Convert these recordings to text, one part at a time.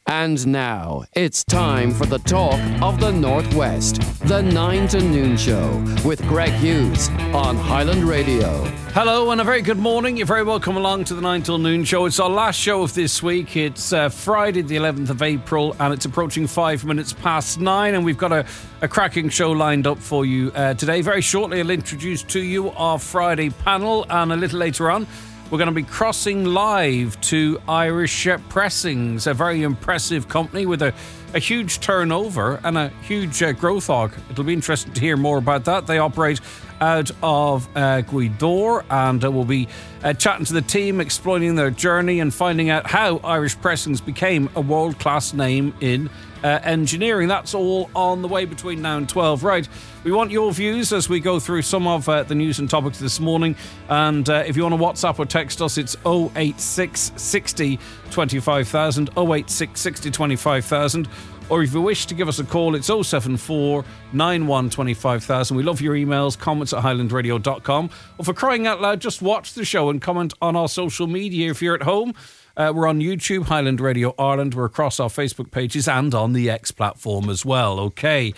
And now, it's time for the talk of the Northwest. The 9 to Noon Show with Greg Hughes on Highland Radio. Hello and a very good morning. You're very welcome along to the 9 till Noon Show. It's our last show of this week. It's Friday the 11th of April and it's approaching 5 minutes past 9, and we've got a cracking show lined up for you today. Very shortly I'll introduce to you our Friday panel, and a little later on we're going to be crossing live to Irish Pressings, a very impressive company with a huge turnover and a huge growth arc. It'll be interesting to hear more about that. They operate out of Gweedore, and we'll be chatting to the team, exploring their journey and finding out how Irish Pressings became a world-class name in engineering. That's all on the way between now and 12. Right, we want your views as we go through some of the news and topics this morning, and if you want to WhatsApp or text us, it's 086 60 25,000, 086 60 25,000, or if you wish to give us a call, it's 074 91 25,000. We love your emails, comments at highlandradio.com, or for crying out loud, just watch the show and comment on our social media if you're at home. We're on YouTube, Highland Radio Ireland. We're across our Facebook pages and on the X platform as well. Okay,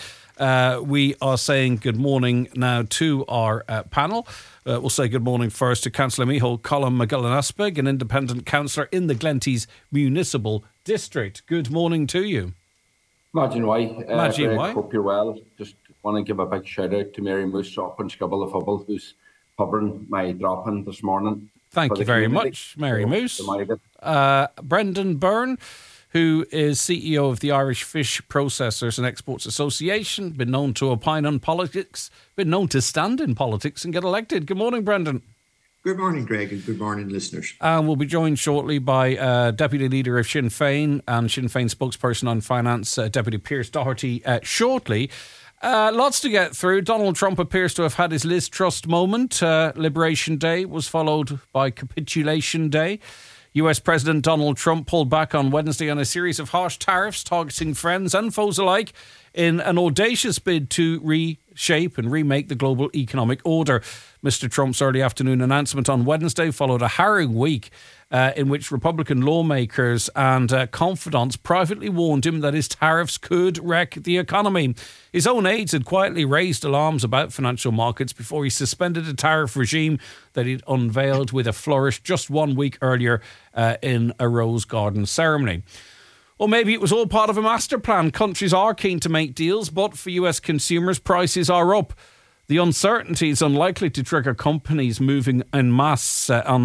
we are saying good morning now to our panel. We'll say good morning first to Councillor Micheál Colm McGillen-Aspig, an independent councillor in the Glenties Municipal District. Good morning to you. Imagine why. Why? Hope you're well. Just want to give a big shout out to Mary Moose up in Skibble of Hubble, who's covering my drop-in this morning. Thank you very much, Mary Moose. Brendan Byrne, who is CEO of the Irish Fish Processors and Exports Association, been known to opine on politics, been known to stand in politics and get elected. Good morning, Brendan. Good morning, Greg, and good morning, listeners. And we'll be joined shortly by Deputy Leader of Sinn Féin and Sinn Féin spokesperson on finance, Deputy Pearse Doherty, shortly. Lots to get through. Donald Trump appears to have had his Liz Truss moment. Liberation Day was followed by Capitulation Day. US President Donald Trump pulled back on Wednesday on a series of harsh tariffs targeting friends and foes alike in an audacious bid to reshape and remake the global economic order. Mr. Trump's early afternoon announcement on Wednesday followed a harrowing week in which Republican lawmakers and confidants privately warned him that his tariffs could wreck the economy. His own aides had quietly raised alarms about financial markets before he suspended a tariff regime that he'd unveiled with a flourish just 1 week earlier in a Rose Garden ceremony. Or maybe it was all part of a master plan. Countries are keen to make deals, but for US consumers, prices are up. The uncertainty is unlikely to trigger companies moving en masse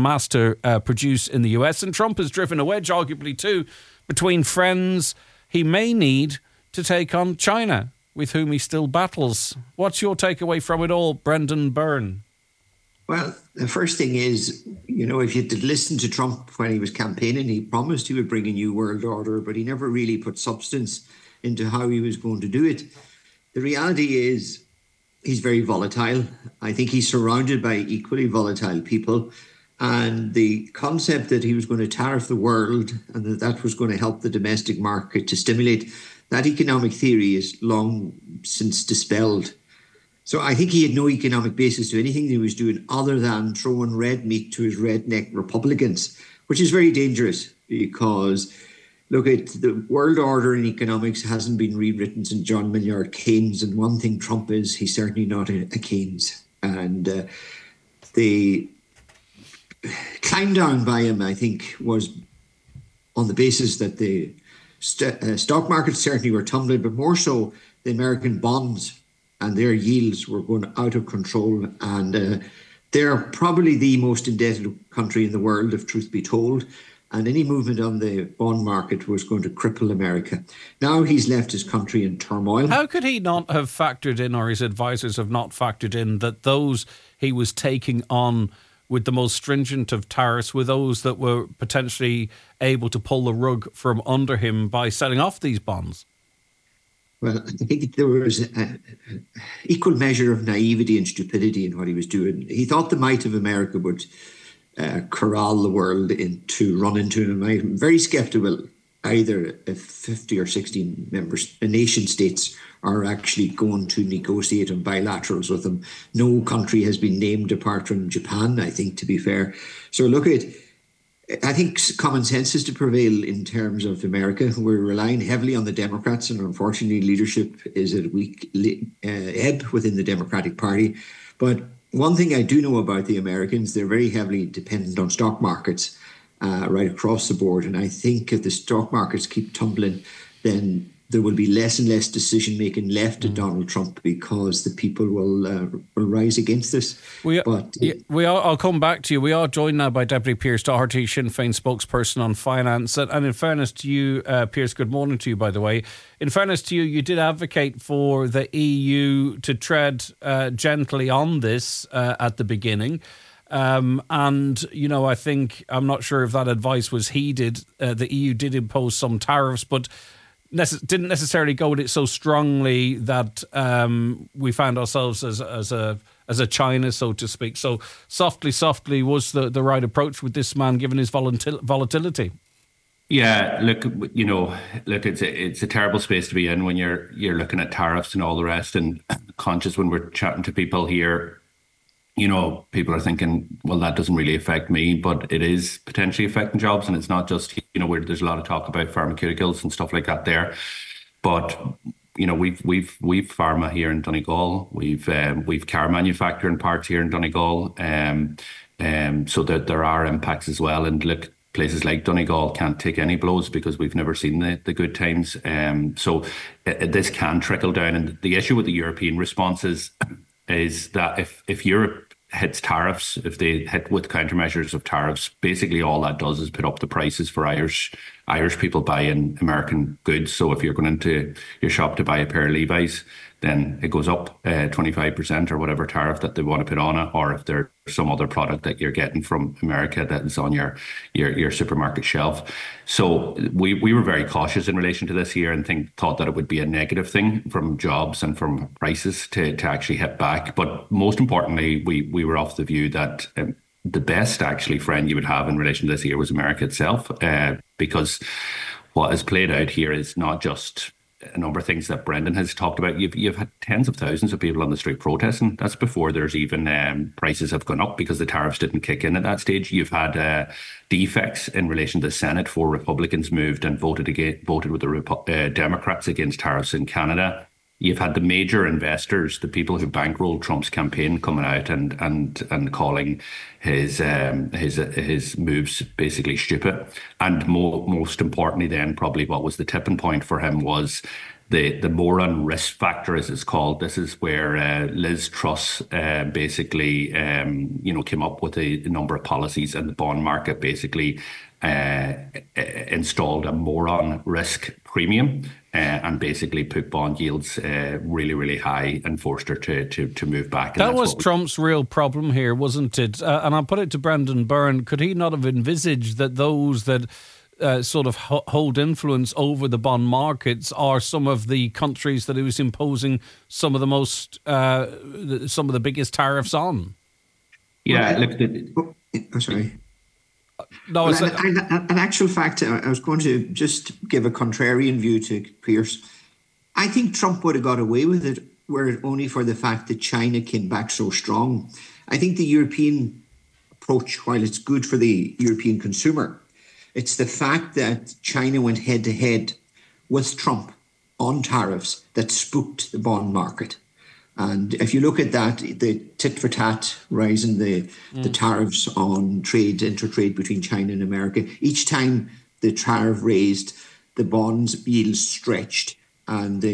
to produce in the US. And Trump has driven a wedge, arguably too, between friends he may need to take on China, with whom he still battles. What's your takeaway from it all, Brendan Byrne? Well, the first thing is, if you did listen to Trump when he was campaigning, he promised he would bring a new world order, but he never really put substance into how he was going to do it. The reality is he's very volatile. I think he's surrounded by equally volatile people. And the concept that he was going to tariff the world and that was going to help the domestic market to stimulate, that economic theory is long since dispelled. So I think he had no economic basis to anything he was doing other than throwing red meat to his redneck Republicans, which is very dangerous because, look, the world order in economics hasn't been rewritten since John Maynard Keynes. And one thing Trump is, he's certainly not a Keynes. And the climb down by him, I think, was on the basis that the stock markets certainly were tumbling, but more so the American bonds and their yields were going out of control. And they're probably the most indebted country in the world, if truth be told. And any movement on the bond market was going to cripple America. Now he's left his country in turmoil. How could he not have factored in, or his advisors have not factored in, that those he was taking on with the most stringent of tariffs were those that were potentially able to pull the rug from under him by selling off these bonds? Well, I think there was an equal measure of naivety and stupidity in what he was doing. He thought the might of America would corral the world into run into him. I'm very sceptical either if 50 or 60 nation states are actually going to negotiate on bilaterals with him. No country has been named apart from Japan, I think, to be fair. So look, I think common sense is to prevail in terms of America. We're relying heavily on the Democrats, and unfortunately, leadership is at a weak ebb within the Democratic Party. But one thing I do know about the Americans, they're very heavily dependent on stock markets right across the board. And I think if the stock markets keep tumbling, then there will be less and less decision making left at Donald Trump, because the people will rise against this. I'll come back to you. We are joined now by Deputy Pearse Doherty, Sinn Féin spokesperson on finance. And in fairness to you, Pearse, good morning to you, by the way. In fairness to you, you did advocate for the EU to tread gently on this at the beginning. And, you know, I think, I'm not sure if that advice was heeded. The EU did impose some tariffs, but didn't necessarily go with it so strongly that we found ourselves as a China, so to speak. So softly was the right approach with this man, given his volatility. Yeah, look, it's a terrible space to be in when you're looking at tariffs and all the rest, and conscious when we're chatting to people here. You know, people are thinking, well, that doesn't really affect me, but it is potentially affecting jobs. And it's not just, where there's a lot of talk about pharmaceuticals and stuff like that there. But, we've pharma here in Donegal. We've car manufacturing parts here in Donegal. So that there are impacts as well. And look, places like Donegal can't take any blows because we've never seen the good times. So this can trickle down. And the issue with the European response is that if Europe hits tariffs, if they hit with countermeasures of tariffs, basically all that does is put up the prices for Irish people buying American goods. So if you're going into your shop to buy a pair of Levi's, then it goes up 25% or whatever tariff that they want to put on it, or if there's some other product that you're getting from America that is on your supermarket shelf. So we were very cautious in relation to this year and thought that it would be a negative thing from jobs and from prices to actually hit back. But most importantly, we were of the view that the best actually friend you would have in relation to this year was America itself, because what has played out here is not just a number of things that Brendan has talked about. You've had tens of thousands of people on the street protesting. That's before there's even prices have gone up because the tariffs didn't kick in at that stage. You've had defects in relation to the Senate. 4 Republicans moved and voted with the Democrats against tariffs in Canada. You've had the major investors, the people who bankrolled Trump's campaign, coming out and calling his moves basically stupid. And most importantly, then probably what was the tipping point for him was the moron risk factor, as it's called. This is where Liz Truss basically came up with a number of policies, and the bond market basically installed a moron risk premium. And basically put bond yields really, really high and forced her to move back. That was Trump's real problem here, wasn't it? And I'll put it to Brendan Byrne. Could he not have envisaged that those that sort of hold influence over the bond markets are some of the countries that he was imposing some of the biggest tariffs on? Yeah, sorry. No, well, an actual fact, I was going to just give a contrarian view to Pearse. I think Trump would have got away with it were it only for the fact that China came back so strong. I think the European approach, while it's good for the European consumer, it's the fact that China went head to head with Trump on tariffs that spooked the bond market. And if you look at that, the tit for tat, rising the tariffs on intertrade between China and America, each time the tariff raised, the bonds yields stretched and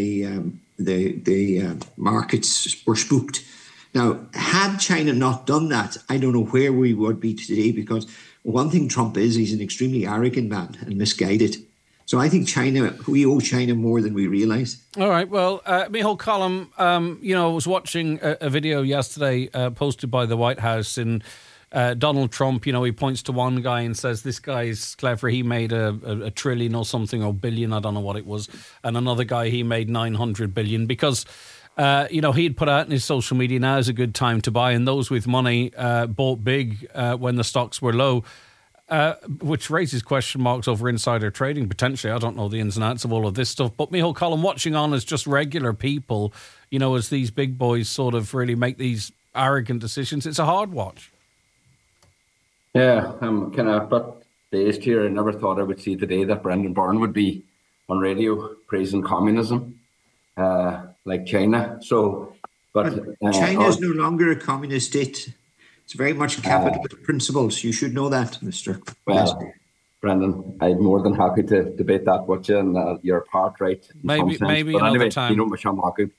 the markets were spooked. Now, had China not done that, I don't know where we would be today, because one thing Trump is, he's an extremely arrogant man and misguided. So I think we owe China more than we realise. All right. Well, Micheál Colm, I was watching a video yesterday posted by the White House, and Donald Trump, he points to one guy and says, this guy's clever. He made a trillion or something, or billion, I don't know what it was. And another guy, he made 900 billion because, he'd put out in his social media, now is a good time to buy. And those with money bought big when the stocks were low. Which raises question marks over insider trading, potentially. I don't know the ins and outs of all of this stuff. But Micheál Colm, watching on as just regular people, as these big boys sort of really make these arrogant decisions, it's a hard watch. Yeah, but dazed here. I never thought I would see today that Brendan Byrne would be on radio praising communism, like China. So, but China is no longer a communist state. It's very much capitalist principles. You should know that, Mr. Well, Brendan, I'm more than happy to debate that with you, and you're part right. Maybe but another anyway, time. You know, Mashamaku.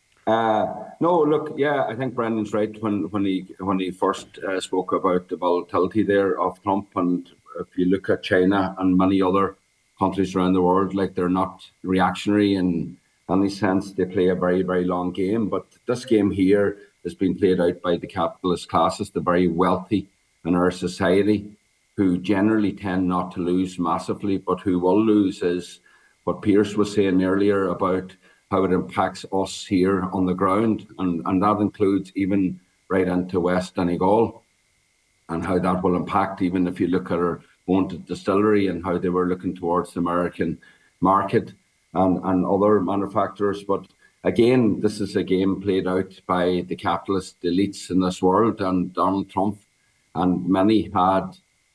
No, look, yeah, I think Brendan's right when he first spoke about the volatility there of Trump, and if you look at China and many other countries around the world, like they're not reactionary in any sense. They play a very, very long game, but this game here has been played out by the capitalist classes, the very wealthy in our society, who generally tend not to lose massively, but who will lose is what Pierce was saying earlier about how it impacts us here on the ground. And that includes even right into West Donegal, and how that will impact, even if you look at our own distillery and how they were looking towards the American market and other manufacturers. But again, this is a game played out by the capitalist elites in this world, and Donald Trump and many had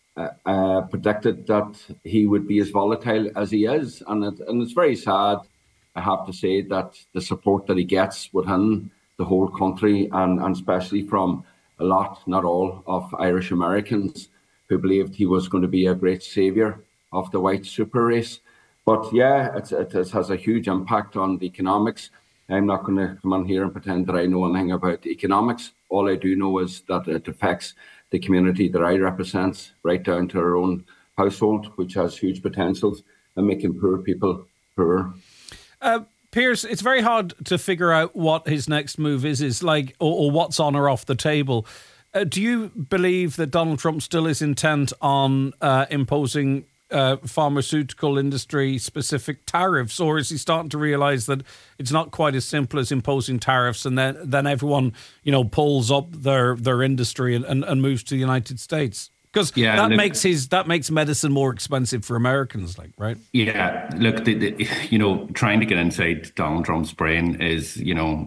predicted that he would be as volatile as he is. And it's very sad, I have to say, that the support that he gets within the whole country, and especially from a lot, not all, of Irish Americans who believed he was going to be a great saviour of the white super race. But yeah, it has a huge impact on the economics. I'm not going to come on here and pretend that I know anything about the economics. All I do know is that it affects the community that I represent, right down to our own household, which has huge potentials in making poor people poorer. Pierce, it's very hard to figure out what his next move is like, or what's on or off the table. Do you believe that Donald Trump still is intent on imposing pharmaceutical industry specific tariffs, or is he starting to realise that it's not quite as simple as imposing tariffs and then everyone, pulls up their industry and moves to the United States? Because that makes medicine more expensive for Americans, right? Yeah, look, trying to get inside Donald Trump's brain is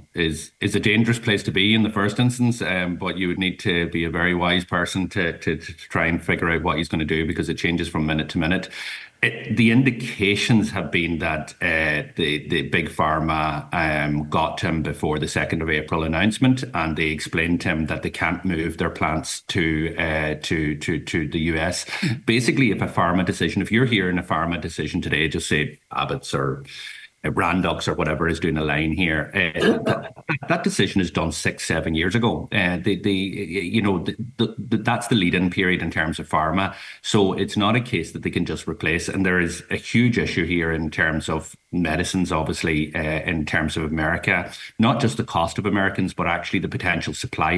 a dangerous place to be in the first instance. But you would need to be a very wise person to try and figure out what he's going to do, because it changes from minute to minute. The indications have been that the big pharma got him before the 2nd of April announcement, and they explained to him that they can't move their plants to the US. Basically, if you're hearing a pharma decision today, just say Abbott's or Randux or whatever is doing a line here, that decision is done 6-7 years ago. That's the lead-in period in terms of pharma. So it's not a case that they can just replace. And there is a huge issue here in terms of medicines, obviously, in terms of America, not just the cost of Americans, but actually the potential supply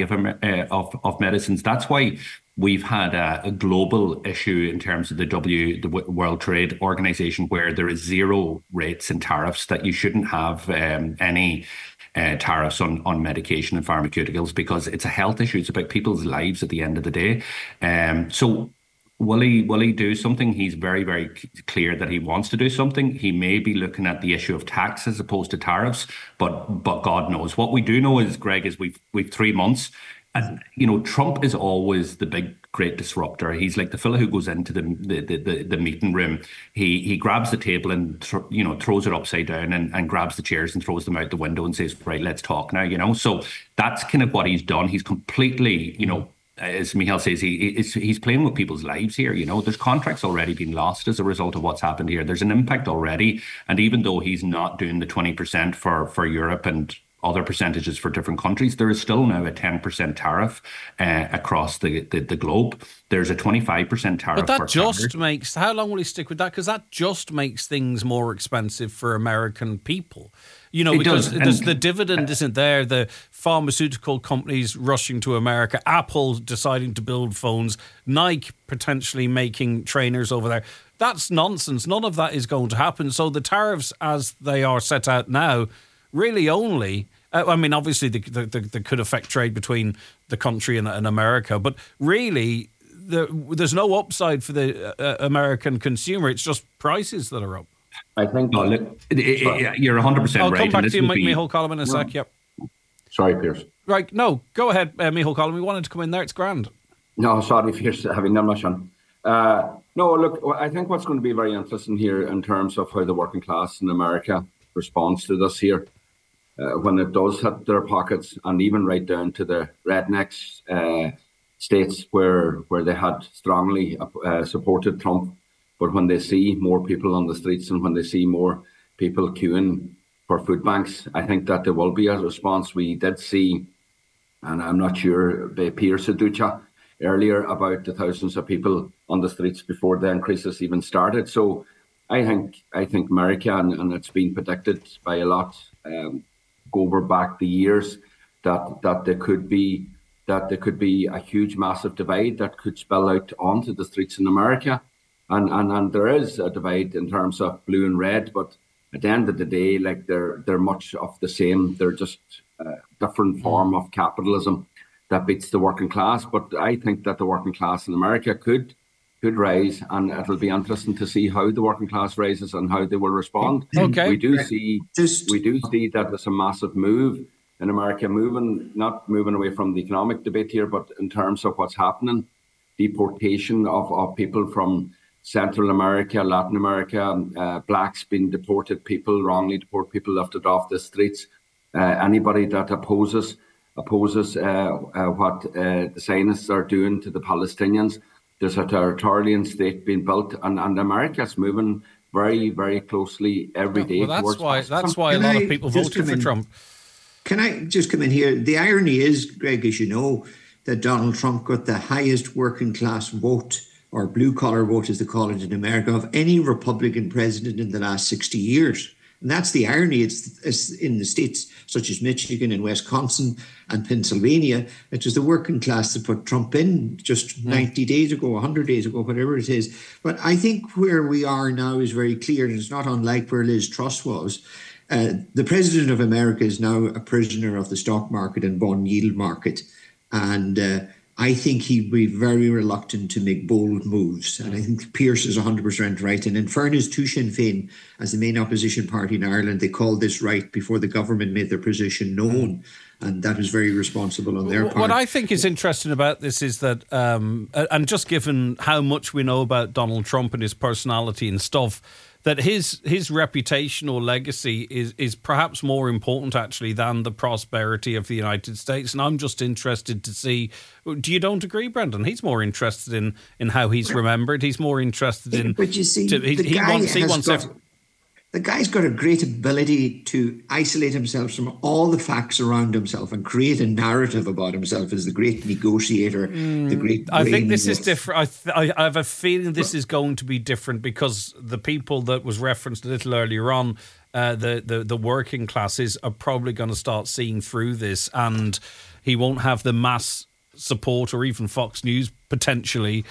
of medicines. That's why we've had a global issue in terms of the World Trade Organization, where there is zero rates and tariffs, that you shouldn't have any tariffs on medication and pharmaceuticals, because it's a health issue. It's about people's lives at the end of the day. So will he do something? He's very, very clear that he wants to do something. He may be looking at the issue of tax as opposed to tariffs, but God knows. What we do know is, Greg, is we've 3 months. And, Trump is always the big, great disruptor. He's like the fella who goes into the meeting room. He grabs the table and, throws it upside down and grabs the chairs and throws them out the window and says, right, let's talk now, So that's kind of what he's done. He's completely, as Michael says, he's playing with people's lives here. There's contracts already been lost as a result of what's happened here. There's an impact already. And even though he's not doing the 20% for Europe and other percentages for different countries, there is still now a 10% tariff across the globe. There's a 25% tariff. But that just makes, how long will he stick with that? Because that just makes things more expensive for American people. Because the dividend isn't there. The pharmaceutical companies rushing to America, Apple deciding to build phones, Nike potentially making trainers over there. That's nonsense. None of that is going to happen. So the tariffs as they are set out now really only, obviously they could affect trade between the country and America, but really there's no upside for the American consumer. It's just prices that are up. I think you're 100% right. I'll come back to you, Micheál Collum, in a sec. Yep. Sorry, Pierce. Right, no, go ahead, Micheál Collum. We wanted to come in there. It's grand. No, sorry, Pierce. Having done my son. No, look, I think what's going to be very interesting here in terms of how the working class in America responds to this here, when it does hit their pockets, and even right down to the rednecks states where they had strongly supported Trump. But when they see more people on the streets and when they see more people queuing for food banks, I think that there will be a response. We did see, and I'm not sure, Peter Saducha earlier about the thousands of people on the streets before the increases even started. So I think America, and it's been predicted by a lot, go over back the years, that there could be a huge, massive divide that could spill out onto the streets in America, and there is a divide in terms of blue and red, but at the end of the day, like they're much of the same. They're just a different form of capitalism that beats the working class. But I think that the working class in America could rise, and it'll be interesting to see how the working class rises and how they will respond. Okay. We do see that there's a massive move in America, not moving away from the economic debate here, but in terms of what's happening, deportation of people from Central America, Latin America, blacks being deported, people wrongly deported, people lifted off the streets. Anybody that opposes what the Zionists are doing to the Palestinians. There's a territorial state being built, and America's moving very, very closely every day. Well, that's why a lot of people voted for Trump. Can I just come in here? The irony is, Greg, as you know, that Donald Trump got the highest working class vote, or blue collar vote as they call it in America, of any Republican president in the last 60 years. And that's the irony. It's in the states such as Michigan and Wisconsin and Pennsylvania. It was the working class that put Trump in just 90 days ago, 100 days ago, whatever it is. But I think where we are now is very clear, and it's not unlike where Liz Truss was. The president of America is now a prisoner of the stock market and bond yield market. And I think he'd be very reluctant to make bold moves. And I think Pierce is 100% right. And in fairness to Sinn Féin, as the main opposition party in Ireland, they called this right before the government made their position known. And that was very responsible on their part. What I think is interesting about this is that, and just given how much we know about Donald Trump and his personality and stuff, that his reputation or legacy is perhaps more important, actually, than the prosperity of the United States. And I'm just interested to see, you don't agree, Brendan? He's more interested in how he's remembered. He's more interested in... But you see, the guy's got a great ability to isolate himself from all the facts around himself and create a narrative about himself as the great negotiator, the great... I think this is different. I have a feeling this is going to be different because the people that was referenced a little earlier on, the working classes, are probably going to start seeing through this, and he won't have the mass support or even Fox News potentially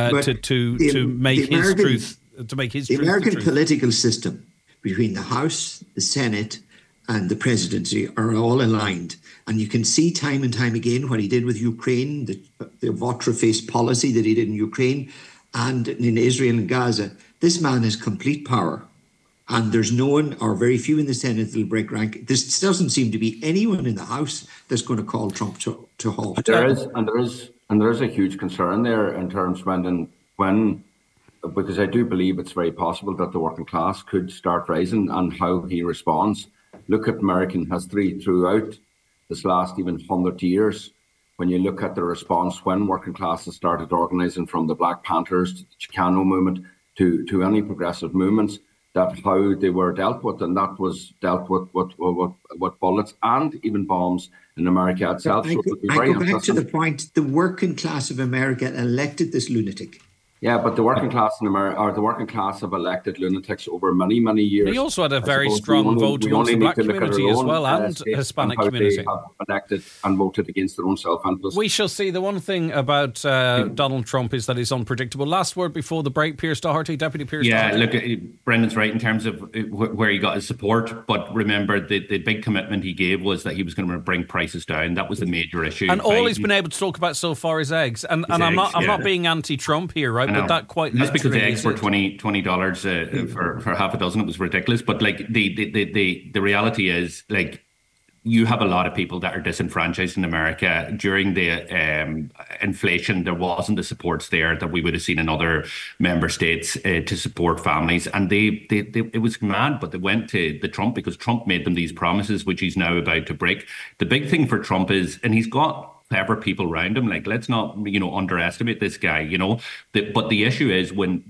to make his truth. The American political system, between the House, the Senate, and the presidency, are all aligned. And you can see time and time again what he did with Ukraine, the votre-face policy that he did in Ukraine and in Israel and Gaza. This man has complete power. And there's no one, or very few in the Senate, that will break rank. This doesn't seem to be anyone in the House that's going to call Trump to halt. There is a huge concern there in terms, Brendan, because I do believe it's very possible that the working class could start rising, and how he responds. Look at American history throughout this last even 100 years. When you look at the response when working classes started organising, from the Black Panthers to the Chicano movement to any progressive movements, that how they were dealt with, and that was dealt with bullets and even bombs in America itself. I go back to the point, the working class of America elected this lunatic. Yeah, but the working class in America, or the working class have elected lunatics over many, many years. He also had a very strong vote against the black community as well, and Hispanic community. They have elected and voted against their own self-interest. We shall see. The one thing about Donald Trump is that he's unpredictable. Last word before the break, Pierce Doherty, Deputy Pierce Doherty. Yeah, look, Brendan's right in terms of where he got his support, but remember the big commitment he gave was that he was going to bring prices down. That was the major issue. And all he's been able to talk about so far is eggs. And I'm not being anti-Trump here, right? But that quite that's because the eggs were $20 for half a dozen. It was ridiculous. But like the reality is, like, you have a lot of people that are disenfranchised in America. During the inflation, there wasn't the supports there that we would have seen in other member states to support families. And they it was mad, but they went to the Trump because Trump made them these promises, which he's now about to break. The big thing for Trump is, and he's got clever people around him. Like, let's not, underestimate this guy. But the issue is when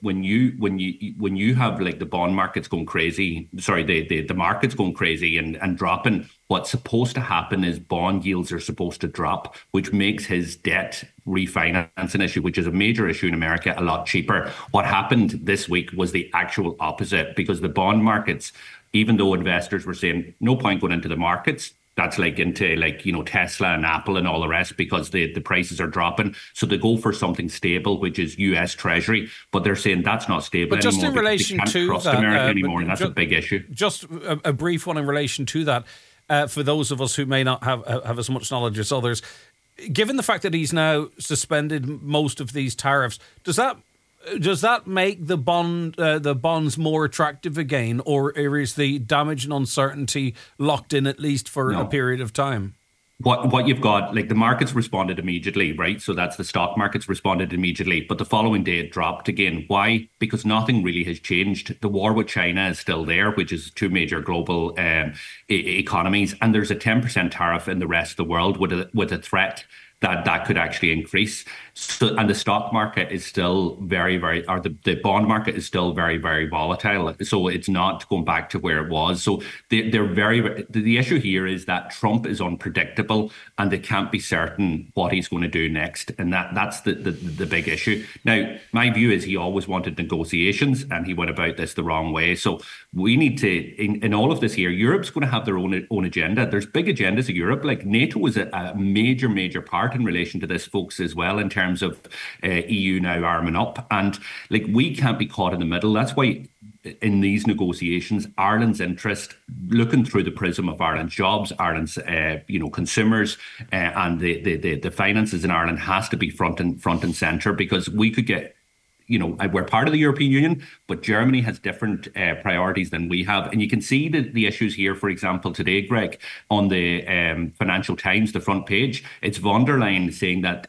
you have like the bond markets going crazy, the market's going crazy and dropping. What's supposed to happen is bond yields are supposed to drop, which makes his debt refinancing issue, which is a major issue in America, a lot cheaper. What happened this week was the actual opposite, because the bond markets, even though investors were saying no point going into the markets, that's like into Tesla and Apple and all the rest, because the prices are dropping. So they go for something stable, which is US Treasury. But they're saying that's not stable but just anymore. In relation they can't to trust that, America anymore, and that's a big issue. Just a brief one in relation to that. For those of us who may not have as much knowledge as others, given the fact that he's now suspended most of these tariffs, does that make the bonds more attractive again, or is the damage and uncertainty locked in at least for a period of time? What you've got, like, the markets responded immediately, right? So that's the stock markets responded immediately, but the following day it dropped again. Why? Because nothing really has changed. The war with China is still there, which is two major global economies, and there's a 10% tariff in the rest of the world with a threat that could actually increase. So, and the stock market is still the bond market is still very, very volatile. So it's not going back to where it was. So the issue here is that Trump is unpredictable and they can't be certain what he's going to do next. And that's the big issue. Now, my view is he always wanted negotiations and he went about this the wrong way. So we need to, in all of this here, Europe's going to have their own agenda. There's big agendas of Europe. Like, NATO is a major part in relation to this, folks, as well, in terms of EU now arming up. And like, we can't be caught in the middle. That's why in these negotiations, Ireland's interest, looking through the prism of Ireland's jobs, Ireland's consumers, and the finances in Ireland, has to be front and centre, because we could get, we're part of the European Union, but Germany has different priorities than we have. And you can see the issues here, for example, today, Greg, on the Financial Times, the front page, it's von der Leyen saying that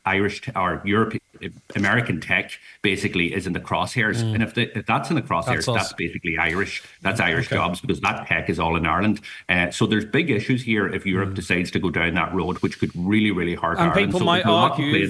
American tech basically is in the crosshairs. And if that's in the crosshairs, that's basically Irish. That's Irish jobs, because that tech is all in Ireland. So there's big issues here if Europe decides to go down that road, which could really, really hurt Ireland. People might argue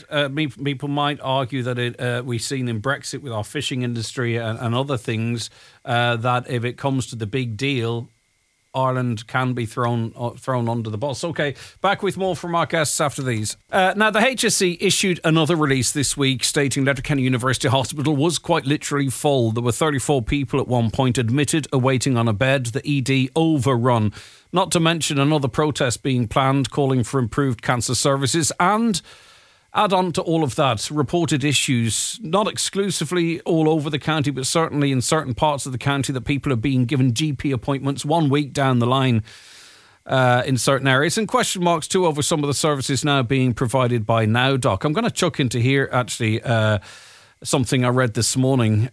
that we've seen in Brexit with our fishing industry and other things, that if it comes to the big deal, Ireland can be thrown under the bus. Okay, back with more from our guests after these. Now, the HSE issued another release this week stating Letterkenny University Hospital was quite literally full. There were 34 people at one point admitted awaiting on a bed. The ED overrun. Not to mention another protest being planned calling for improved cancer services, and add on to all of that, reported issues, not exclusively all over the county, but certainly in certain parts of the county, that people are being given GP appointments 1 week down the line in certain areas, and question marks too over some of the services now being provided by NowDoc. I'm going to chuck into here, actually, something I read this morning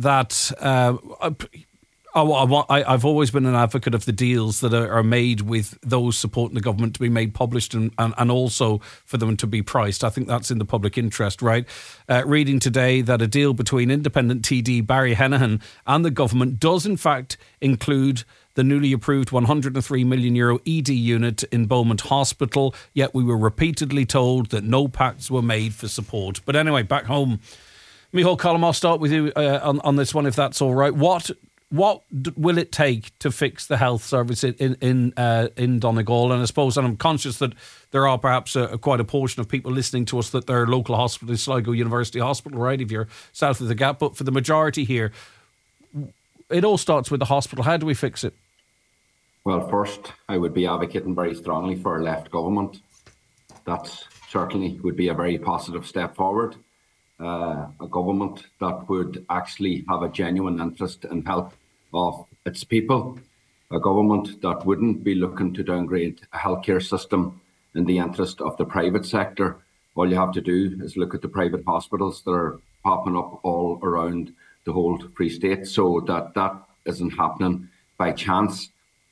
I've always been an advocate of the deals that are made with those supporting the government to be made published and also for them to be priced. I think that's in the public interest, right? Reading today that a deal between independent TD Barry Heneghan and the government does in fact include the newly approved €103 million ED unit in Beaumont Hospital, yet we were repeatedly told that no pacts were made for support. But anyway, back home. Micheál Colm, I'll start with you on this one, if that's all right. What will it take to fix the health service in Donegal? And I suppose, and I'm conscious that there are perhaps quite a portion of people listening to us that their local hospital is Sligo University Hospital, right, if you're south of the Gap. But for the majority here, it all starts with the hospital. How do we fix it? Well, first, I would be advocating very strongly for a left government. That certainly would be a very positive step forward. A government that would actually have a genuine interest in health of its people, a government that wouldn't be looking to downgrade a healthcare system in the interest of the private sector. All you have to do is look at the private hospitals that are popping up all around the whole Free State, so that isn't happening by chance.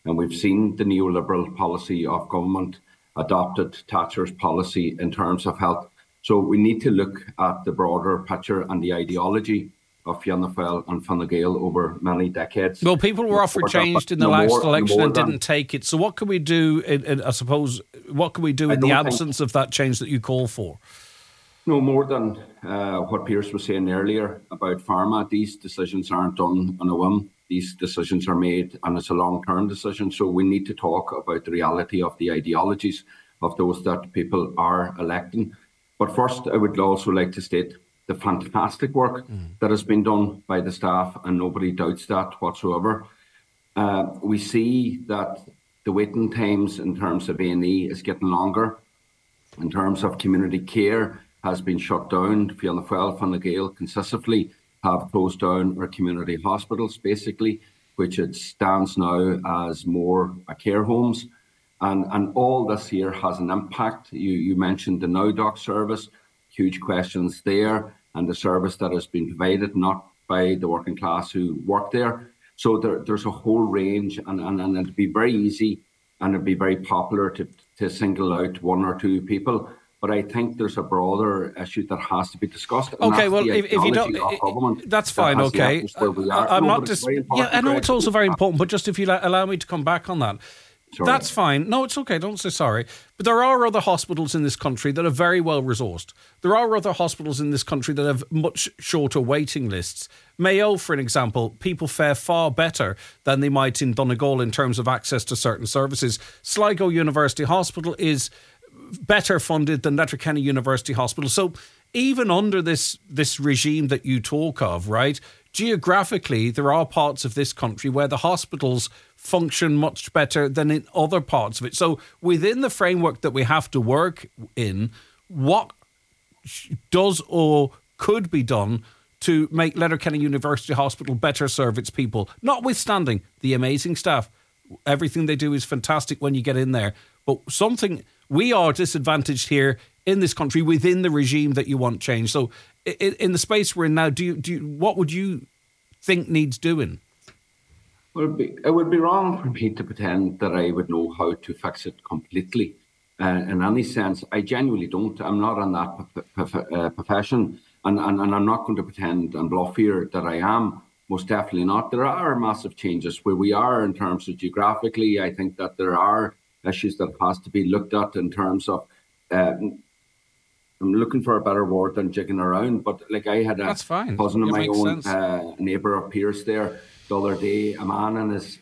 And we've seen the neoliberal policy of government adopted Thatcher's policy in terms of health. So we need to look at the broader picture and the ideology of Fianna Fáil and Fine Gael over many decades. Well, people were offered change in the last election and didn't take it. So what can we do, I suppose, what can we do in the absence of that change that you call for? No more than what Pierce was saying earlier about pharma. These decisions aren't done on a whim. These decisions are made, and it's a long-term decision. So we need to talk about the reality of the ideologies of those that people are electing. But first, I would also like to state the fantastic work that has been done by the staff, and nobody doubts that whatsoever. We see that the waiting times in terms of A&E is getting longer. In terms of community care has been shut down. Fianna Fáil, Fine Gael consistently have closed down our community hospitals, basically, which it stands now as more care homes. And all this here has an impact. You mentioned the NowDoc service, huge questions there, and the service that has been provided not by the working class who work there. So there's a whole range, and it'd be very easy and it'd be very popular to single out one or two people. But I think there's a broader issue that has to be discussed. Okay, well, if you don't, that's fine. Okay, I'm not just. Yeah, I know it's also very important, but just if you allow me to come back on that. Sorry. That's fine. No, it's okay. Don't say sorry. But there are other hospitals in this country that are very well resourced. There are other hospitals in this country that have much shorter waiting lists. Mayo, for an example, people fare far better than they might in Donegal in terms of access to certain services. Sligo University Hospital is better funded than Letterkenny University Hospital. So even under this regime that you talk of, right, geographically, there are parts of this country where the hospitals function much better than in other parts of it. So within the framework that we have to work in, what does or could be done to make Letterkenny University Hospital better serve its people, notwithstanding the amazing staff? Everything they do is fantastic when you get in there. But something, we are disadvantaged here in this country within the regime that you want change. So in the space we're in now, what would you think needs doing? Well, it would be wrong for me to pretend that I would know how to fix it completely. In any sense, I genuinely don't. I'm not in that profession, and I'm not going to pretend and bluff here that I am. Most definitely not. There are massive changes where we are in terms of geographically. I think that there are issues that has to be looked at in terms of. I'm looking for a better word than jigging around, but like I had a cousin of my own, neighbour of Pierce there the other day, a man in his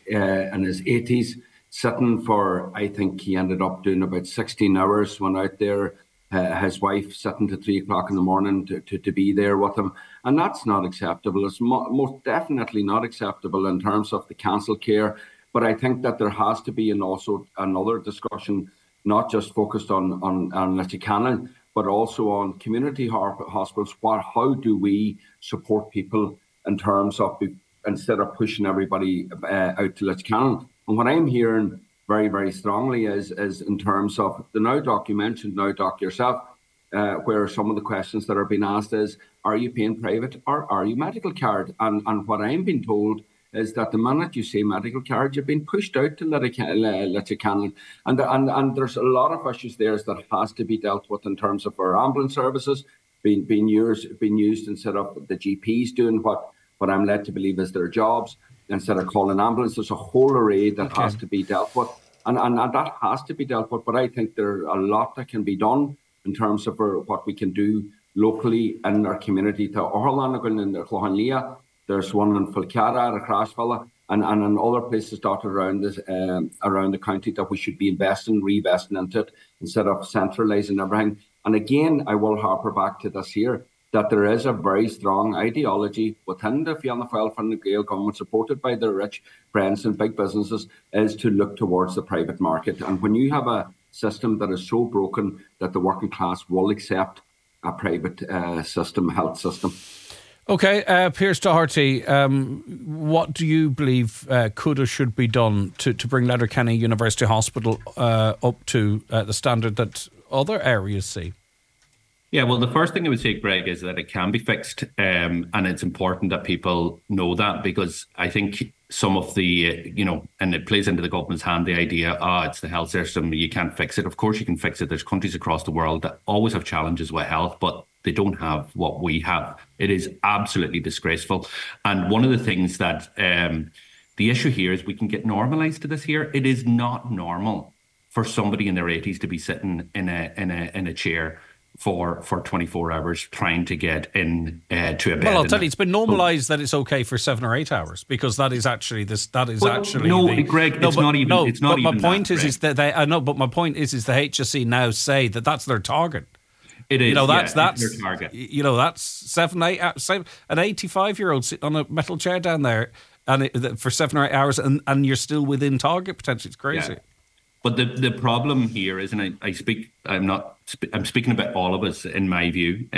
80s, sitting for, I think he ended up doing about 16 hours, went out there, his wife sitting to 3 o'clock in the morning to be there with him. And that's not acceptable. It's most definitely not acceptable in terms of the cancelled care. But I think that there has to be also another discussion, not just focused on Letterkenny, but also on community hospitals. How do we support people in terms of, instead of pushing everybody out to Letterkenny? And what I'm hearing very, very strongly is in terms of the NowDoc. You mentioned NowDoc yourself, where some of the questions that are being asked is, are you paying private or are you medical card? And what I'm being told is that the minute you say medical card, you're being pushed out to Letterkenny. And there's a lot of issues there that has to be dealt with in terms of our ambulance services being used instead of the GPs doing what I'm led to believe is their jobs. Instead of calling ambulance, there's a whole array that has to be dealt with. And that has to be dealt with. But I think there's a lot that can be done in terms of what we can do locally in our community. To Orlanagan and Clohanlia, there's one in Falcara, Crashvilla, and in other places dotted around the county that we should be reinvesting into it instead of centralising everything. And again, I will harper back to this here, that there is a very strong ideology within the Fianna Fáil Fine Gael government, supported by their rich friends and big businesses, is to look towards the private market. And when you have a system that is so broken that the working class will accept a private health system. Okay, Pierce Doherty, what do you believe could or should be done to bring Letterkenny University Hospital up to the standard that other areas see? Yeah, well, the first thing I would say, Greg, is that it can be fixed, and it's important that people know that, because I think some of the, and it plays into the government's hand, the idea, it's the health system, you can't fix it. Of course you can fix it. There's countries across the world that always have challenges with health, but they don't have what we have. It is absolutely disgraceful. And one of the things that the issue here is we can get normalized to this here. It is not normal for somebody in their 80s to be sitting in a chair for 24 hours trying to get in to a bed. Well, I'll tell you, it's been normalised that it's okay for 7 or 8 hours, because that is actually this. That is actually Greg. It's not even. It's not even. But my point is that they. I know, but my point is the HSE now say that that's their target. It is. That's their target. That's 7, 8. An 85-year-old sitting on a metal chair down there, and for 7 or 8 hours, and you're still within target potential. It's crazy. Yeah. But the problem here is, and I'm speaking about all of us, in my view,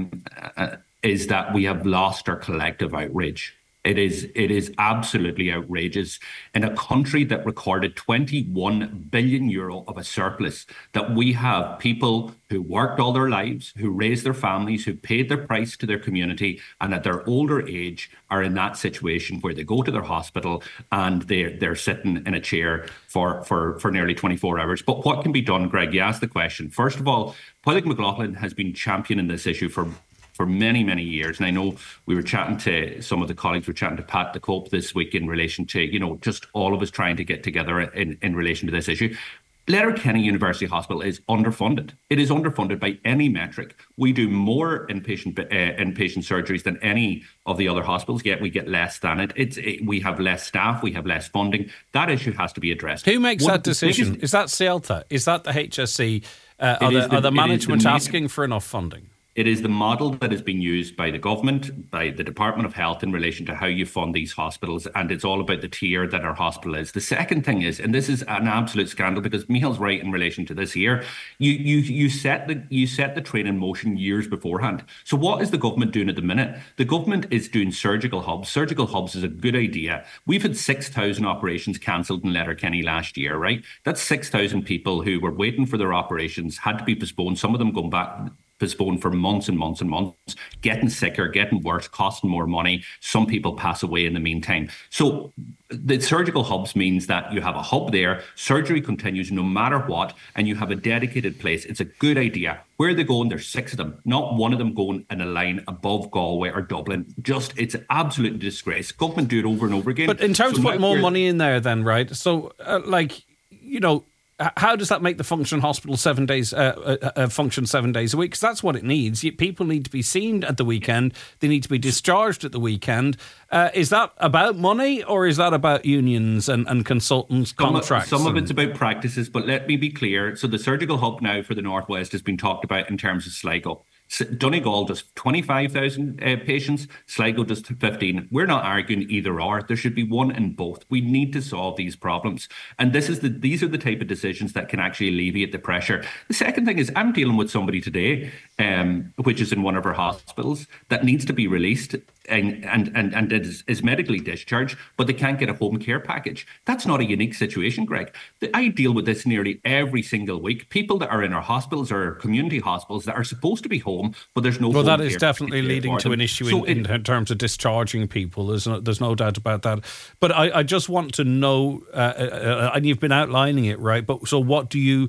is that we have lost our collective outrage. It is absolutely outrageous. In a country that recorded 21 billion euro of a surplus, that we have people who worked all their lives, who raised their families, who paid their price to their community, and at their older age are in that situation where they go to their hospital and they're sitting in a chair for nearly 24 hours. But what can be done, Greg? You asked the question. First of all, Padraig McLaughlin has been championing this issue for many, many years. And I know we were chatting to some of the colleagues, we're chatting to Pat the Cope this week in relation to, just all of us trying to get together in relation to this issue. Letterkenny University Hospital is underfunded. It is underfunded by any metric. We do more inpatient surgeries than any of the other hospitals, yet we get less than it. We have less staff, we have less funding. That issue has to be addressed. Who makes that decision? Is that CELTA? Is that the HSE? Are the management asking for enough funding? It is the model that is being used by the government, by the Department of Health in relation to how you fund these hospitals, and it's all about the tier that our hospital is. The second thing is, and this is an absolute scandal because Michael's right in relation to this here, you set the train in motion years beforehand. So what is the government doing at the minute? The government is doing surgical hubs. Surgical hubs is a good idea. We've had 6,000 operations cancelled in Letterkenny last year, right? That's 6,000 people who were waiting for their operations, had to be postponed, some of them going back postponed for months and months and months, getting sicker, getting worse, costing more money. Some people pass away in the meantime. So the surgical hubs means that you have a hub there, surgery continues no matter what, and you have a dedicated place. It's a good idea. Where are they going? There's 6 of them. Not one of them going in a line above Galway or Dublin. It's an absolute disgrace. Government do it over and over again. But in terms of putting more money in there then, right? So, how does that make the function hospital 7 days function 7 days a week? Because that's what it needs. People need to be seen at the weekend. They need to be discharged at the weekend. Is that about money, or is that about unions and consultants' contracts? Some of it's about practices, but let me be clear. So the surgical hub now for the Northwest has been talked about in terms of Sligo. Donegal does 25,000 patients, Sligo does 15. We're not arguing either or. There should be one in both. We need to solve these problems. And these are the type of decisions that can actually alleviate the pressure. The second thing is, I'm dealing with somebody today, which is in one of our hospitals, that needs to be released and is medically discharged, but they can't get a home care package. That's not a unique situation, Greg. I deal with this nearly every single week. People that are in our hospitals or community hospitals that are supposed to be home, but there's no. Well, that is definitely leading to an issue in terms of discharging people. There's no doubt about that. But I just want to know, and you've been outlining it, right? But so what's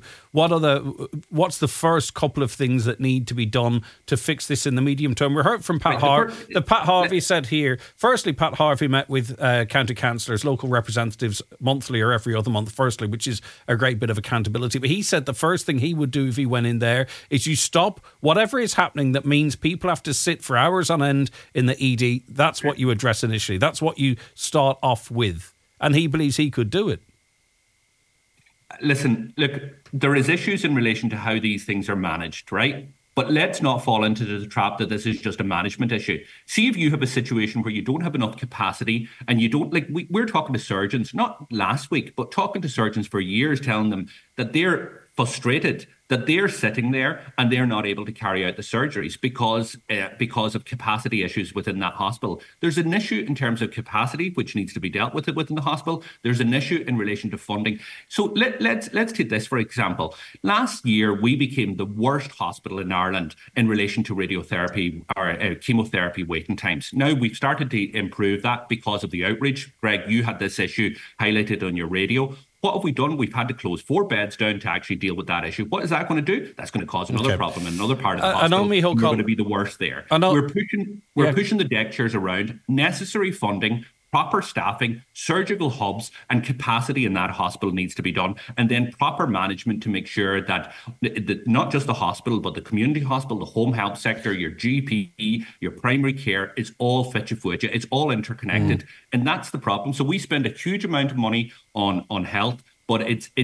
the first couple of things that need to be done to fix this in the medium term? We heard from Pat Harvey. Pat Harvey said here, firstly, Pat Harvey met with county councillors, local representatives monthly or every other month, firstly, which is a great bit of accountability. But he said the first thing he would do if he went in there is you stop whatever is happening that means people have to sit for hours on end in the ED. That's what you address initially. That's what you start off with. And he believes he could do it. Listen, look, there is issues in relation to how these things are managed, right? But let's not fall into the trap that this is just a management issue. See if you have a situation where you don't have enough capacity and you don't, we're talking to surgeons, not last week, but talking to surgeons for years, telling them that they're frustrated that they're sitting there and they're not able to carry out the surgeries because of capacity issues within that hospital. There's an issue in terms of capacity which needs to be dealt with within the hospital. There's an issue in relation to funding. So let's take this for example. Last year we became the worst hospital in Ireland in relation to radiotherapy or chemotherapy waiting times. Now we've started to improve that because of the outreach. Greg, you had this issue highlighted on your radio. What have we done? We've had to close 4 beds down to actually deal with that issue. What is that going to do? That's going to cause another problem in another part of the hospital. We're going to be the worst there. We're pushing the deck chairs around, necessary funding, proper staffing, surgical hubs, and capacity in that hospital needs to be done. And then proper management to make sure that not just the hospital, but the community hospital, the home health sector, your GP, your primary care, is all fit for it. It's all interconnected. And that's the problem. So we spend a huge amount of money on health, but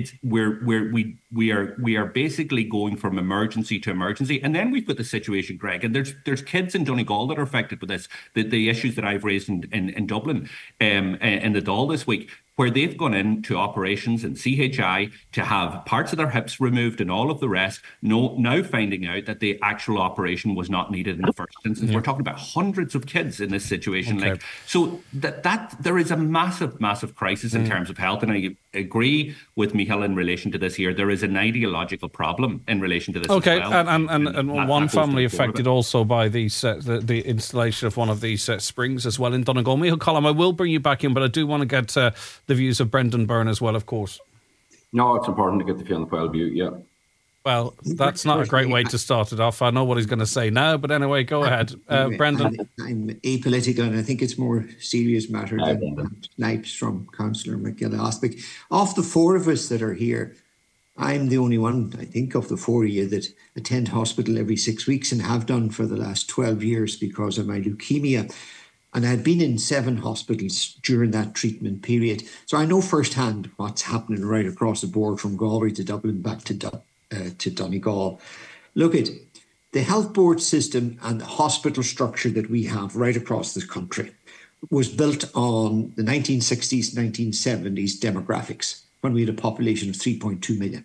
we are basically going from emergency to emergency. And then we've got the situation, Greg, and there's kids in Donegal that are affected with this. The issues that I've raised in Dublin in the Dáil this week, where they've gone into operations and CHI to have parts of their hips removed and all of the rest, now finding out that the actual operation was not needed in the first instance. We're talking about hundreds of kids in this situation. So that there is a massive crisis in terms of health. And I agree with Michael in relation to this here. There is an ideological problem in relation to this as well. And one family affected also by the installation of one of these springs as well in Donegal. Michael Collum, I will bring you back in, but I do want to get the views of Brendan Byrne as well, of course. No, it's important to get the Fianna Fáil view, yeah. Well, that's not a great way to start it off. I know what he's going to say now, but anyway, go ahead. Brendan. I'm apolitical, and I think it's more serious matter than snipes from Councillor McGill-Ospic. Of the 4 of us that are here, I'm the only one, I think, of the 4 of you that attend hospital every 6 weeks and have done for the last 12 years because of my leukemia. And I had been in 7 hospitals during that treatment period. So I know firsthand what's happening right across the board from Galway to Dublin back to Donegal. Look at the health board system and the hospital structure that we have right across this country was built on the 1960s, 1970s demographics when we had a population of 3.2 million.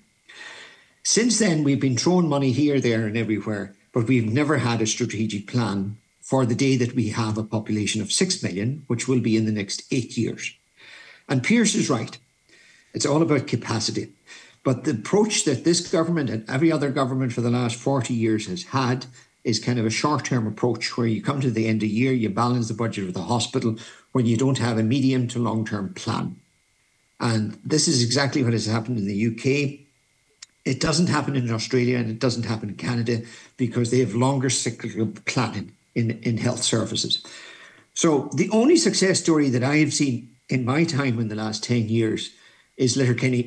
Since then, we've been throwing money here, there and everywhere, but we've never had a strategic plan for the day that we have a population of 6 million, which will be in the next 8 years. And Pearse is right. It's all about capacity. But the approach that this government and every other government for the last 40 years has had is kind of a short-term approach where you come to the end of the year, you balance the budget of the hospital when you don't have a medium to long-term plan. And this is exactly what has happened in the UK. It doesn't happen in Australia and it doesn't happen in Canada because they have longer cyclical planning in health services. So the only success story that I have seen in my time in the last 10 years is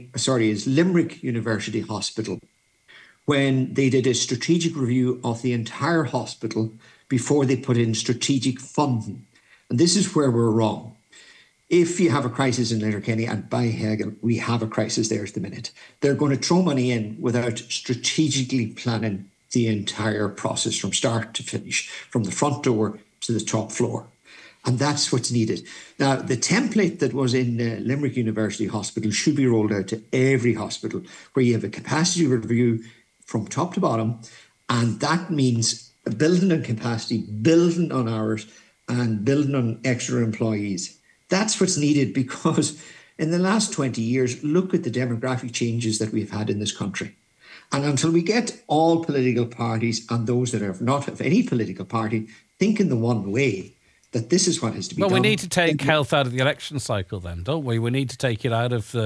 Limerick University Hospital, when they did a strategic review of the entire hospital before they put in strategic funding. And this is where we're wrong. If you have a crisis in Letterkenny, and by Hegel, we have a crisis there at the minute, they're going to throw money in without strategically planning the entire process from start to finish, from the front door to the top floor. And that's what's needed. Now, the template that was in Limerick University Hospital should be rolled out to every hospital, where you have a capacity review from top to bottom. And that means building on capacity, building on hours, and building on extra employees. That's what's needed, because in the last 20 years, look at the demographic changes that we've had in this country. And until we get all political parties and those that are not of any political party thinking the one way, that this is what has to be done. Well, we need to take health out of the election cycle then, don't we? We need to take it out of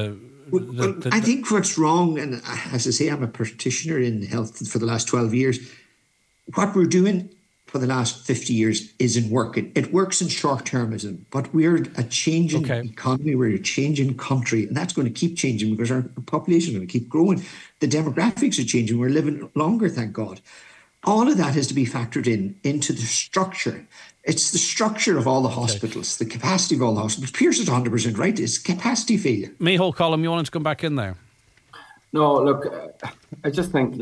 I think what's wrong, and as I say, I'm a practitioner in health for the last 12 years, what we're doing for the last 50 years isn't working. It works in short-termism, but we're a changing economy, we're a changing country, and that's going to keep changing because our population is going to keep growing. The demographics are changing. We're living longer, thank God. All of that has to be factored into the structure. It's the structure of all the hospitals, the capacity of all the hospitals. Pearse is 100% right. It's capacity failure. Micheál Colm, you wanted to come back in there? No, look, I just think,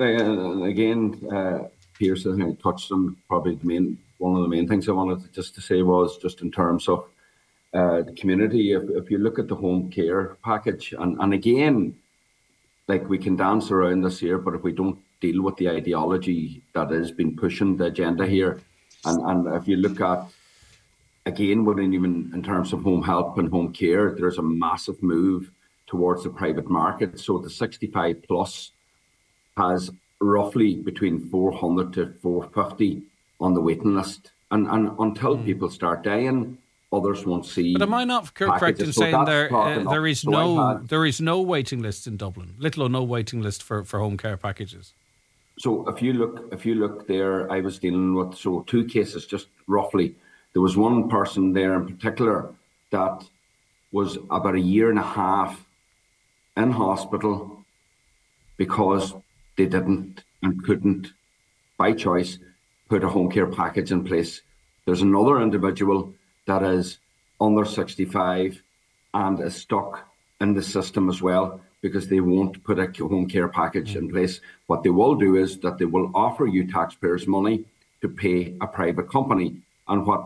again, Pearse, I think, touched on probably one of the main things I wanted to say was just in terms of the community. If you look at the home care package, and again, like we can dance around this here, but if we don't deal with the ideology that has been pushing the agenda here. And if you look at, again, within even in terms of home help and home care, there's a massive move towards the private market. So the 65 plus has roughly between 400 to 450 on the waiting list. And until people start dying, others won't see. But am I not correct in saying there is no waiting list in Dublin, little or no waiting list for home care packages? So if you look there, I was dealing with two cases just roughly. There was one person there in particular that was about a year and a half in hospital because they didn't and couldn't, by choice, put a home care package in place. There's another individual that is under 65 and is stuck in the system as well because they won't put a home care package in place. What they will do is that they will offer you taxpayers money to pay a private company. And what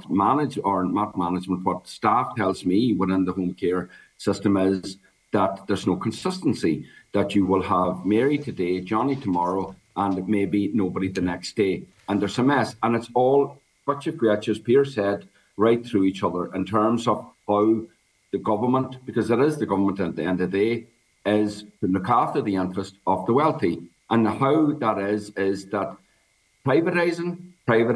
what staff tells me within the home care system is that there's no consistency, that you will have Mary today, Johnny tomorrow, and maybe nobody the next day. And there's a mess. And it's all, as Peter said, right through each other in terms of how the government, because it is the government at the end of the day, is to look after the interest of the wealthy. And how that is that privatising,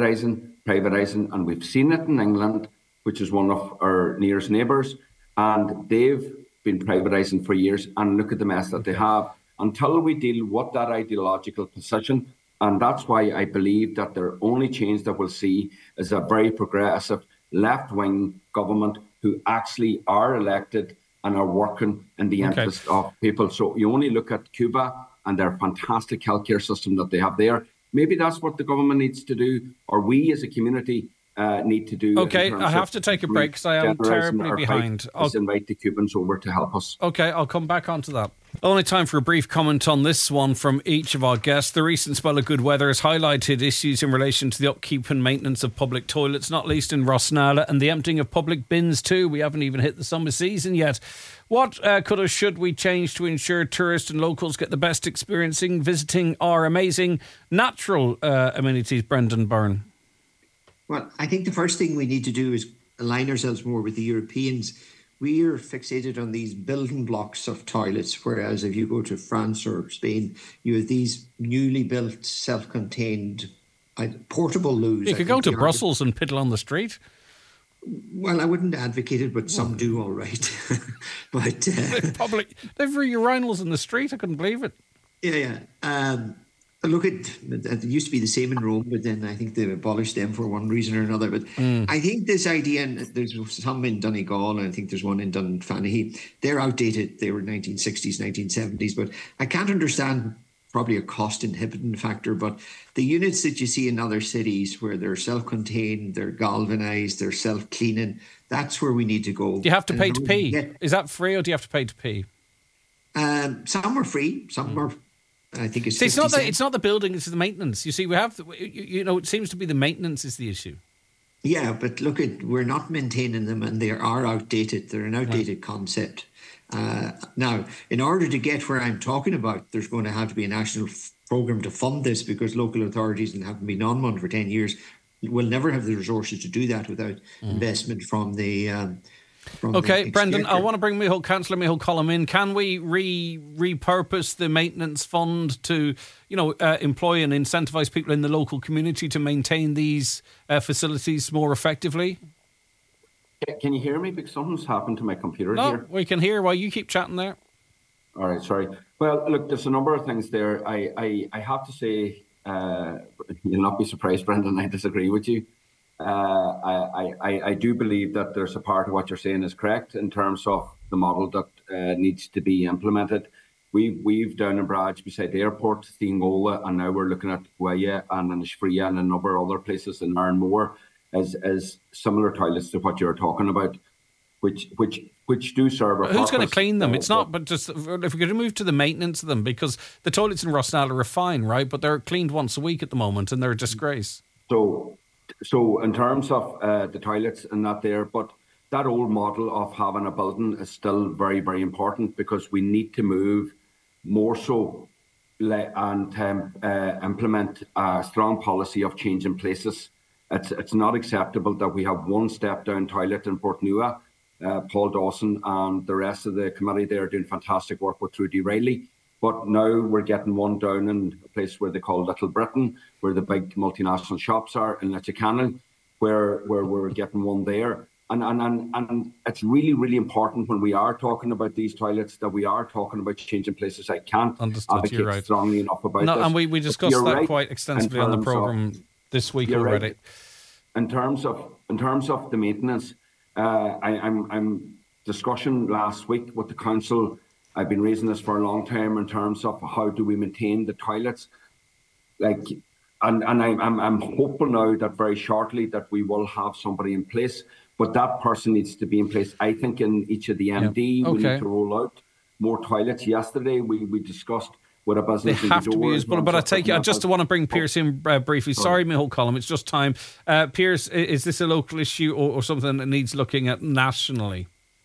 and we've seen it in England, which is one of our nearest neighbours, and they've been privatising for years, and look at the mess that they have. Until we deal with that ideological position, and that's why I believe that the only change that we'll see is a very progressive left-wing government who actually are elected and are working in the interest of people. So you only look at Cuba and their fantastic healthcare system that they have there. Maybe that's what the government needs to do, or we as a community need to do. Okay, I have to take a break because I am terribly behind. I'll invite the Cubans over to help us. Okay, I'll come back onto that. Only time for a brief comment on this one from each of our guests. The recent spell of good weather has highlighted issues in relation to the upkeep and maintenance of public toilets, not least in Rosnala, and the emptying of public bins too. We haven't even hit the summer season yet. What could or should we change to ensure tourists and locals get the best experiencing visiting our amazing natural amenities, Brendan Byrne? Well, I think the first thing we need to do is align ourselves more with the Europeans. We are fixated on these building blocks of toilets, whereas if you go to France or Spain, you have these newly built, self-contained, portable loos. You could go to Brussels and piddle on the street. Well, I wouldn't advocate it, but some do all right. But they've urinals in the street. I couldn't believe it. Yeah. Look, it used to be the same in Rome, but then I think they abolished them for one reason or another. But I think this idea, and there's some in Donegal, and I think there's one in Dunfanaghy, they're outdated. They were 1960s, 1970s. But I can't understand probably a cost-inhibiting factor, but the units that you see in other cities where they're self-contained, they're galvanised, they're self-cleaning, that's where we need to go. Do you have to pay to pee? Is that free, or do you have to pay to pee? Some are free, some are... I think it's. It's not the building; it's the maintenance. You see, we have. It seems to be the maintenance is the issue. Yeah, but look, we're not maintaining them, and they are outdated. They're an outdated concept. Now, in order to get where I'm talking about, there's going to have to be a national program to fund this, because local authorities, and haven't been on one for 10 years, will never have the resources to do that without investment from the. Okay, Brendan, I want to bring Councillor Micheál Cullum in. Can we repurpose the maintenance fund to, employ and incentivise people in the local community to maintain these facilities more effectively? Can you hear me? Because something's happened to my computer here. No, we can hear while you keep chatting there. All right, sorry. Well, look, there's a number of things there. I have to say, you'll not be surprised, Brendan, I disagree with you. I do believe that there's a part of what you're saying is correct in terms of the model that needs to be implemented. We've down in Bradge beside the airport, Steengola, and now we're looking at Guaya and in Shfria and a number of other places in Ironmore as similar toilets to what you're talking about, which do serve a purpose. Who's going to clean them? It's not, but just if we're going to move to the maintenance of them, because the toilets in Rosnala are fine, right? But they're cleaned once a week at the moment, and they're a disgrace. So in terms of the toilets and that there, but that old model of having a building is still very, very important, because we need to move more so implement a strong policy of changing places. It's not acceptable that we have one step-down toilet in Portnua. Paul Dawson and the rest of the committee there are doing fantastic work with Trudy Riley. But now we're getting one down in a place where they call Little Britain, where the big multinational shops are in Leitchcannon, where we're getting one there. And it's really, really important when we are talking about these toilets that we are talking about changing places. I can't advocate strongly enough about this. And we discussed that quite extensively on the programme this week already. Right. In terms of the maintenance, I'm discussing last week with the council. I've been raising this for a long time in terms of how do we maintain the toilets, and I'm hopeful now that very shortly that we will have somebody in place, but that person needs to be in place. I think in each of the MD we need to roll out more toilets. Yesterday we discussed with a business. They have to be usable, but I just want to bring Pierce in briefly. Sorry, Micheál Colm, it's just time. Pierce, is this a local issue or something that needs looking at nationally?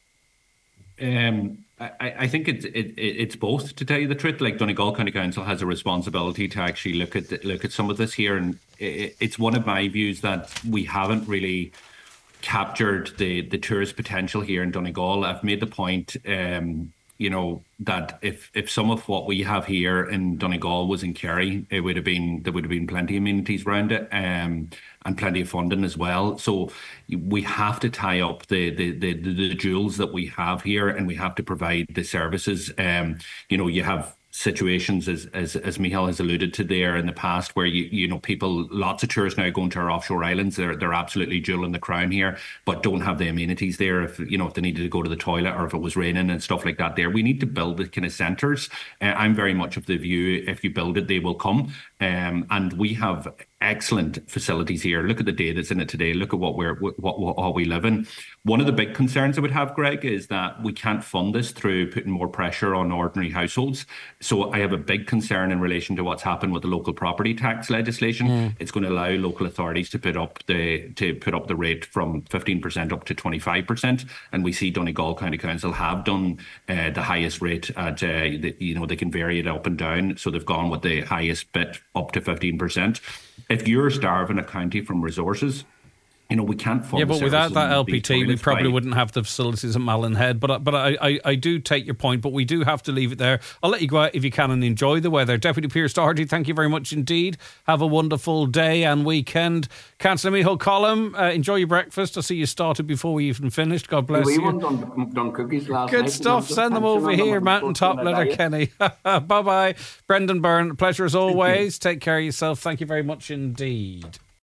I think it's both, to tell you the truth. Like, Donegal County Council has a responsibility to actually look at some of this here, and it's one of my views that we haven't really captured the tourist potential here in Donegal. I've made the point, that if some of what we have here in Donegal was in Kerry, there would have been plenty of amenities around it, and plenty of funding as well. So we have to tie up the jewels that we have here, and we have to provide the services. You have situations as Micheál has alluded to there in the past, where people, lots of tourists now going to our offshore islands, they're absolutely jewel in the crown here, but don't have the amenities there. If they needed to go to the toilet, or if it was raining and stuff like that, there we need to build the kind of centres. I'm very much of the view, if you build it, they will come. And we have excellent facilities here. Look at the day that's in it today. Look at what we live in. One of the big concerns I would have, Greg, is that we can't fund this through putting more pressure on ordinary households. So I have a big concern in relation to what's happened with the local property tax legislation. It's going to allow local authorities to put up the rate from 15% up to 25%. And we see Donegal County Council have done the highest rate at they can vary it up and down. So they've gone with the highest bit up to 15%. If you're starving a county from resources, we can't fund. Yeah, but without that LPT, we probably wouldn't have the facilities at Malin Head. But I do take your point, but we do have to leave it there. I'll let you go out if you can and enjoy the weather. Deputy Pierce Doherty, thank you very much indeed. Have a wonderful day and weekend. Councillor Micheál Colm, enjoy your breakfast. I see you started before we even finished. God bless you. We done cookies last night. Good night. stuff. Send them over here, Mountaintop Letterkenny. Bye-bye. Brendan Byrne, pleasure as always. Take care of yourself. Thank you very much indeed.